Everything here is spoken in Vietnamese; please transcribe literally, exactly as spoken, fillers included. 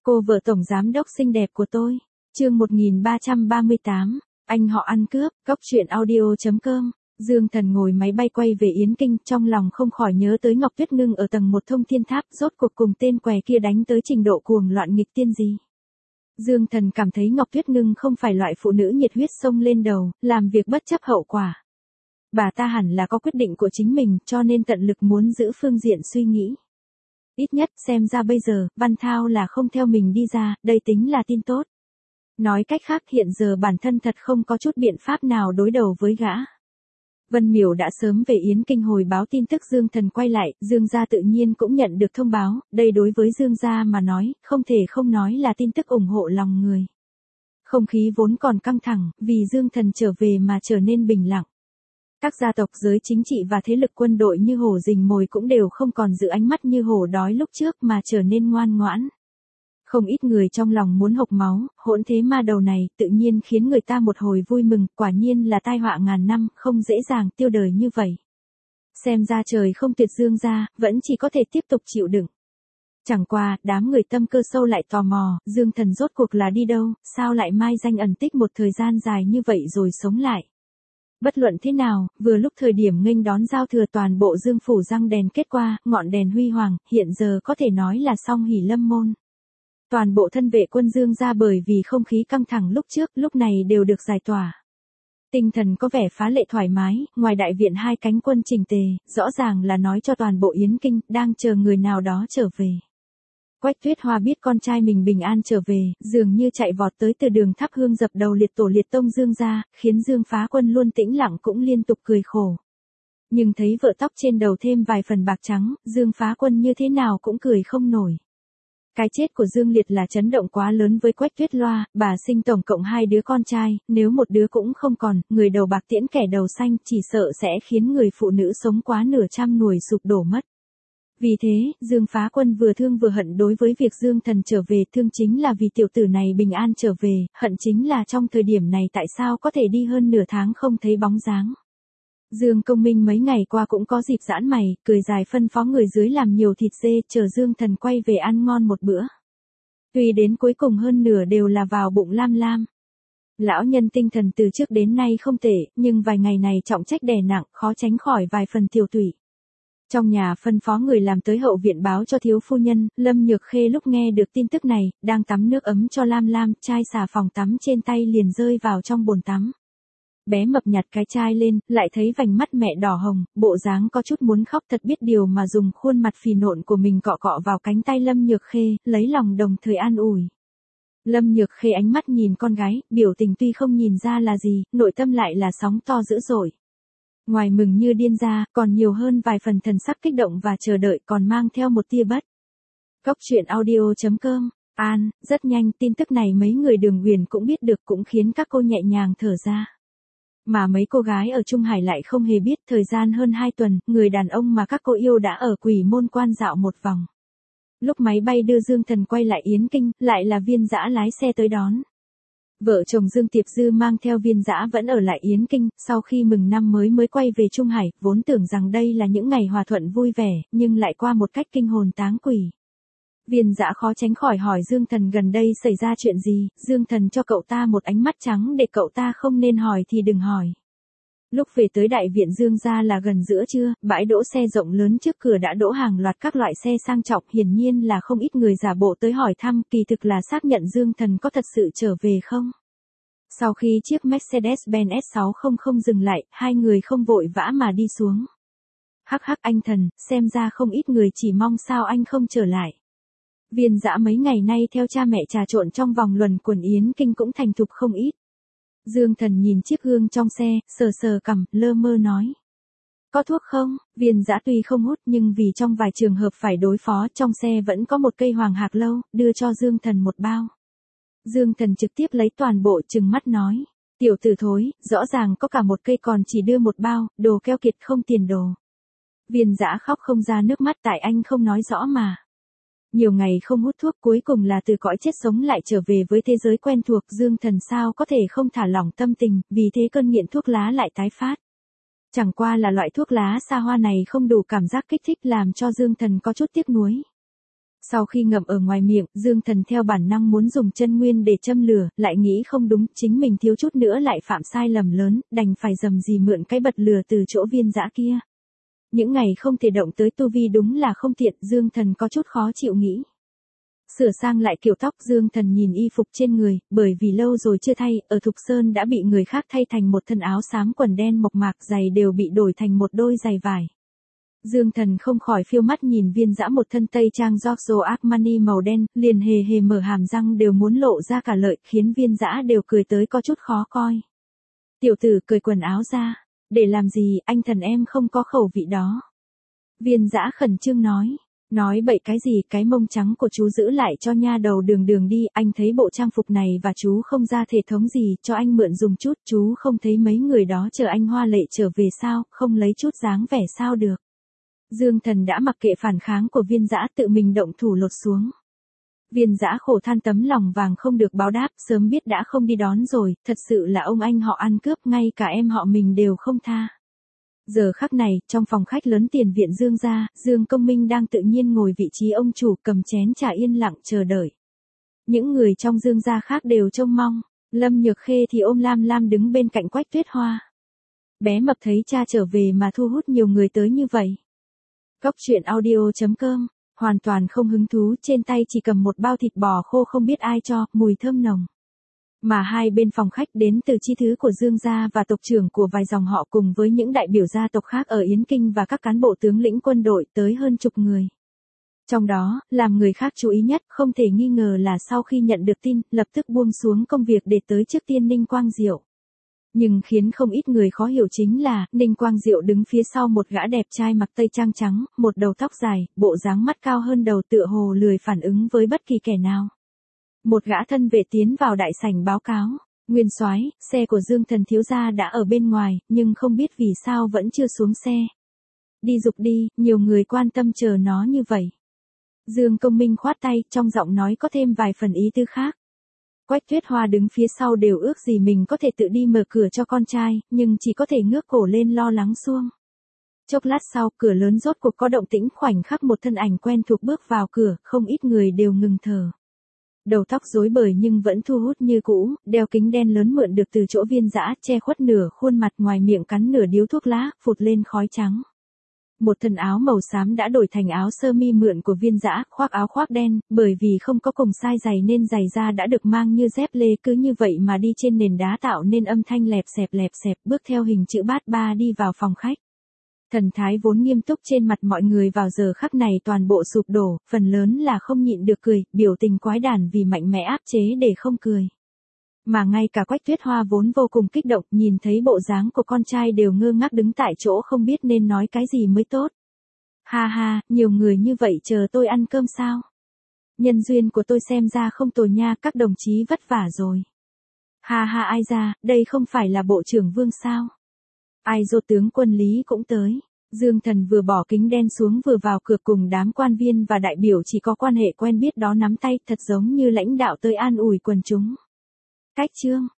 Cô vợ tổng giám đốc xinh đẹp của tôi. Chương một nghìn ba trăm ba mươi tám, anh họ ăn cướp, góc truyện audio chấm com. Dương Thần ngồi máy bay quay về Yến Kinh, trong lòng không khỏi nhớ tới Ngọc Tuyết Ngưng ở tầng một Thông Thiên Tháp, rốt cuộc cùng tên què kia đánh tới trình độ cuồng loạn nghịch tiên gì. Dương Thần cảm thấy Ngọc Tuyết Ngưng không phải loại phụ nữ nhiệt huyết xông lên đầu, làm việc bất chấp hậu quả. Bà ta hẳn là có quyết định của chính mình, cho nên tận lực muốn giữ phương diện suy nghĩ. Ít nhất xem ra bây giờ, Văn Thao là không theo mình đi ra, đây tính là tin tốt. Nói cách khác hiện giờ bản thân thật không có chút biện pháp nào đối đầu với gã. Vân Miểu đã sớm về Yến Kinh hồi báo tin tức Dương Thần quay lại, Dương gia tự nhiên cũng nhận được thông báo, đây đối với Dương gia mà nói, không thể không nói là tin tức ủng hộ lòng người. Không khí vốn còn căng thẳng, vì Dương Thần trở về mà trở nên bình lặng. Các gia tộc giới chính trị và thế lực quân đội như hổ rình mồi cũng đều không còn giữ ánh mắt như hổ đói lúc trước mà trở nên ngoan ngoãn. Không ít người trong lòng muốn hộc máu, hỗn thế ma đầu này tự nhiên khiến người ta một hồi vui mừng, quả nhiên là tai họa ngàn năm, không dễ dàng tiêu đời như vậy. Xem ra trời không tuyệt Dương gia, vẫn chỉ có thể tiếp tục chịu đựng. Chẳng qua, đám người tâm cơ sâu lại tò mò, Dương Thần rốt cuộc là đi đâu, sao lại mai danh ẩn tích một thời gian dài như vậy rồi sống lại. Bất luận thế nào, vừa lúc thời điểm nghênh đón giao thừa toàn bộ Dương phủ răng đèn kết qua, ngọn đèn huy hoàng, hiện giờ có thể nói là song hỷ lâm môn. Toàn bộ thân vệ quân Dương gia bởi vì không khí căng thẳng lúc trước, lúc này đều được giải tỏa. Tinh thần có vẻ phá lệ thoải mái, ngoài đại viện hai cánh quân chỉnh tề, rõ ràng là nói cho toàn bộ Yến Kinh, đang chờ người nào đó trở về. Quách Tuyết Hoa biết con trai mình bình an trở về, dường như chạy vọt tới từ đường thắp hương dập đầu liệt tổ liệt tông Dương gia, khiến Dương Phá Quân luôn tĩnh lặng cũng liên tục cười khổ. Nhưng thấy vợ tóc trên đầu thêm vài phần bạc trắng, Dương Phá Quân như thế nào cũng cười không nổi. Cái chết của Dương Liệt là chấn động quá lớn với Quách Tuyết Loa, bà sinh tổng cộng hai đứa con trai, nếu một đứa cũng không còn, người đầu bạc tiễn kẻ đầu xanh chỉ sợ sẽ khiến người phụ nữ sống quá nửa trăm nuôi sụp đổ mất. Vì thế, Dương Phá Quân vừa thương vừa hận đối với việc Dương Thần trở về, thương chính là vì tiểu tử này bình an trở về, hận chính là trong thời điểm này tại sao có thể đi hơn nửa tháng không thấy bóng dáng. Dương Công Minh mấy ngày qua cũng có dịp giãn mày, cười dài phân phó người dưới làm nhiều thịt dê, chờ Dương Thần quay về ăn ngon một bữa. Tuy đến cuối cùng hơn nửa đều là vào bụng lam lam. Lão nhân tinh thần từ trước đến nay không tệ, nhưng vài ngày này trọng trách đè nặng, khó tránh khỏi vài phần tiểu tụy. Trong nhà phân phó người làm tới hậu viện báo cho thiếu phu nhân, Lâm Nhược Khê lúc nghe được tin tức này, đang tắm nước ấm cho Lam Lam, chai xà phòng tắm trên tay liền rơi vào trong bồn tắm. Bé mập nhặt cái chai lên, lại thấy vành mắt mẹ đỏ hồng, bộ dáng có chút muốn khóc thật biết điều mà dùng khuôn mặt phì nộn của mình cọ cọ vào cánh tay Lâm Nhược Khê, lấy lòng đồng thời an ủi. Lâm Nhược Khê ánh mắt nhìn con gái, biểu tình tuy không nhìn ra là gì, nội tâm lại là sóng to dữ dội. Ngoài mừng như điên ra, còn nhiều hơn vài phần thần sắc kích động và chờ đợi còn mang theo một tia bất. Góc truyện audio chấm com, An, rất nhanh tin tức này mấy người Đường Huyền cũng biết được cũng khiến các cô nhẹ nhàng thở ra. Mà mấy cô gái ở Trung Hải lại không hề biết thời gian hơn hai tuần, người đàn ông mà các cô yêu đã ở Quỷ Môn Quan dạo một vòng. Lúc máy bay đưa Dương Thần quay lại Yến Kinh, lại là Viên Dã lái xe tới đón. Vợ chồng Dương Tiệp Dư mang theo Viên Dã vẫn ở lại Yến Kinh, sau khi mừng năm mới mới quay về Trung Hải, vốn tưởng rằng đây là những ngày hòa thuận vui vẻ, nhưng lại qua một cách kinh hồn táng quỷ. Viên Dã khó tránh khỏi hỏi Dương Thần gần đây xảy ra chuyện gì, Dương Thần cho cậu ta một ánh mắt trắng để cậu ta không nên hỏi thì đừng hỏi. Lúc về tới đại viện Dương gia là gần giữa trưa, bãi đỗ xe rộng lớn trước cửa đã đỗ hàng loạt các loại xe sang trọng, hiển nhiên là không ít người giả bộ tới hỏi thăm, kỳ thực là xác nhận Dương Thần có thật sự trở về không. Sau khi chiếc Mercedes-Benz S sáu trăm dừng lại, hai người không vội vã mà đi xuống. Hắc hắc anh Thần, xem ra không ít người chỉ mong sao anh không trở lại. Viên Dã mấy ngày nay theo cha mẹ trà trộn trong vòng luẩn quẩn Yến Kinh cũng thành thục không ít. Dương Thần nhìn chiếc gương trong xe, sờ sờ cằm, lơ mơ nói. Có thuốc không? Viên Dã tuy không hút nhưng vì trong vài trường hợp phải đối phó trong xe vẫn có một cây hoàng hạc lâu, đưa cho Dương Thần một bao. Dương Thần trực tiếp lấy toàn bộ trừng mắt nói. Tiểu tử thối, rõ ràng có cả một cây còn chỉ đưa một bao, đồ keo kiệt không tiền đồ. Viên Dã khóc không ra nước mắt tại anh không nói rõ mà. Nhiều ngày không hút thuốc cuối cùng là từ cõi chết sống lại trở về với thế giới quen thuộc, Dương Thần sao có thể không thả lỏng tâm tình, vì thế cơn nghiện thuốc lá lại tái phát. Chẳng qua là loại thuốc lá xa hoa này không đủ cảm giác kích thích làm cho Dương Thần có chút tiếc nuối. Sau khi ngậm ở ngoài miệng, Dương Thần theo bản năng muốn dùng chân nguyên để châm lửa, lại nghĩ không đúng, chính mình thiếu chút nữa lại phạm sai lầm lớn, đành phải dầm gì mượn cái bật lửa từ chỗ Viên Dã kia. Những ngày không thể động tới tu vi đúng là không tiện, Dương Thần có chút khó chịu nghĩ. Sửa sang lại kiểu tóc, Dương Thần nhìn y phục trên người, bởi vì lâu rồi chưa thay, ở Thục Sơn đã bị người khác thay thành một thân áo xám quần đen mộc mạc, giày đều bị đổi thành một đôi giày vải. Dương Thần không khỏi phiêu mắt nhìn Viên Dã một thân tây trang Giorgio Armani màu đen, liền hề hề mở hàm răng đều muốn lộ ra cả lợi, khiến Viên Dã đều cười tới có chút khó coi. Tiểu tử cởi quần áo ra, để làm gì, anh thần em không có khẩu vị đó. Viên Dã khẩn trương nói, nói bậy cái gì, cái mông trắng của chú giữ lại cho nha đầu Đường Đường đi, anh thấy bộ trang phục này và chú không ra thể thống gì, cho anh mượn dùng chút, chú không thấy mấy người đó chờ anh hoa lệ trở về sao, không lấy chút dáng vẻ sao được. Dương Thần đã mặc kệ phản kháng của Viên Dã, tự mình động thủ lột xuống. Viên Dã khổ than tấm lòng vàng không được báo đáp, sớm biết đã không đi đón rồi, thật sự là ông anh họ ăn cướp, ngay cả em họ mình đều không tha. Giờ khắc này, trong phòng khách lớn tiền viện Dương gia, Dương Công Minh đang tự nhiên ngồi vị trí ông chủ, cầm chén trà yên lặng chờ đợi. Những người trong Dương gia khác đều trông mong, Lâm Nhược Khê thì ôm Lam Lam đứng bên cạnh Quách Tuyết Hoa. Bé mập thấy cha trở về mà thu hút nhiều người tới như vậy. Cóc truyện audio chấm com, hoàn toàn không hứng thú, trên tay chỉ cầm một bao thịt bò khô không biết ai cho, mùi thơm nồng. Mà hai bên phòng khách đến từ chi thứ của Dương gia và tộc trưởng của vài dòng họ cùng với những đại biểu gia tộc khác ở Yến Kinh và các cán bộ tướng lĩnh quân đội tới hơn chục người. Trong đó, làm người khác chú ý nhất, không thể nghi ngờ là sau khi nhận được tin, lập tức buông xuống công việc để tới trước tiên Ninh Quang Diệu. Nhưng khiến không ít người khó hiểu chính là, Ninh Quang Diệu đứng phía sau một gã đẹp trai mặc tây trang trắng, một đầu tóc dài, bộ dáng mắt cao hơn đầu tựa hồ lười phản ứng với bất kỳ kẻ nào. Một gã thân vệ tiến vào đại sảnh báo cáo, Nguyên soái, xe của Dương Thần thiếu gia đã ở bên ngoài, nhưng không biết vì sao vẫn chưa xuống xe. Đi dục đi, nhiều người quan tâm chờ nó như vậy. Dương Công Minh khoát tay, trong giọng nói có thêm vài phần ý tứ khác. Quách Tuyết Hoa đứng phía sau đều ước gì mình có thể tự đi mở cửa cho con trai, nhưng chỉ có thể ngước cổ lên lo lắng xuông. Chốc lát sau, cửa lớn rốt cuộc có động tĩnh, khoảnh khắc một thân ảnh quen thuộc bước vào cửa, không ít người đều ngừng thở. Đầu tóc rối bời nhưng vẫn thu hút như cũ, đeo kính đen lớn mượn được từ chỗ Viên Dã, che khuất nửa khuôn mặt, ngoài miệng cắn nửa điếu thuốc lá, phụt lên khói trắng. Một thân áo màu xám đã đổi thành áo sơ mi mượn của Viên Dã, khoác áo khoác đen, bởi vì không có cùng size giày nên giày da đã được mang như dép lê, cứ như vậy mà đi trên nền đá tạo nên âm thanh lẹp xẹp lẹp xẹp, bước theo hình chữ bát ba đi vào phòng khách. Thần thái vốn nghiêm túc trên mặt mọi người vào giờ khắc này toàn bộ sụp đổ, phần lớn là không nhịn được cười, biểu tình quái đản vì mạnh mẽ áp chế để không cười. Mà ngay cả Quách Tuyết Hoa vốn vô cùng kích động, nhìn thấy bộ dáng của con trai đều ngơ ngác đứng tại chỗ không biết nên nói cái gì mới tốt. Ha ha, nhiều người như vậy chờ tôi ăn cơm sao? Nhân duyên của tôi xem ra không tồi nha, các đồng chí vất vả rồi. Ha ha, ai ra, đây không phải là bộ trưởng Vương sao? Ai dô tướng quân Lý cũng tới. Dương Thần vừa bỏ kính đen xuống vừa vào cửa cùng đám quan viên và đại biểu chỉ có quan hệ quen biết đó nắm tay, thật giống như lãnh đạo tới an ủi quần chúng. Cách chương